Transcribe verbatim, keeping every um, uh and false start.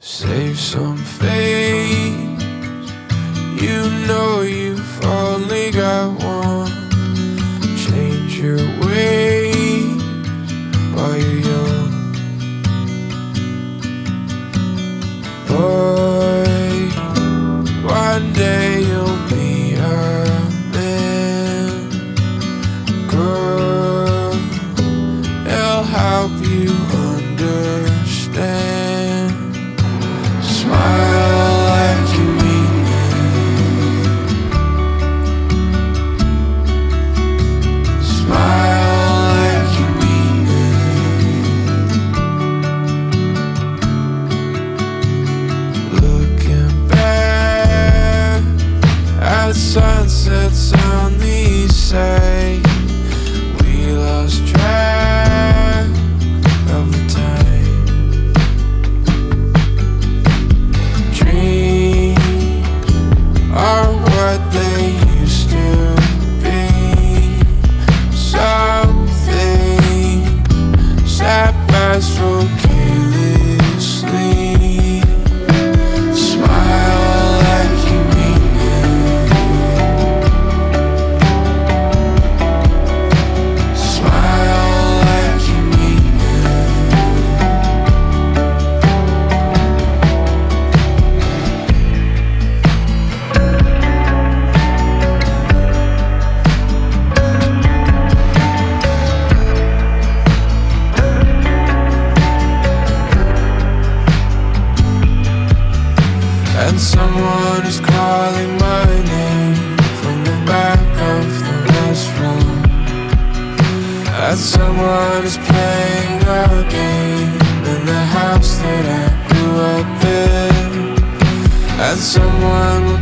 Save some face. You know you've only got one. Change your ways while you're young. Boy, one day you'll be a man. Girl, it'll help you understand. Smile like you mean it. Smile like you mean it. Looking back at sunsets on the east side, we lost track of the time. Are what they used to be. Something sat past so carelessly. Smile like you mean it. Smile like you mean And someone is calling my name from the back of the restroom. And someone is playing a game in the house that I grew up in. And someone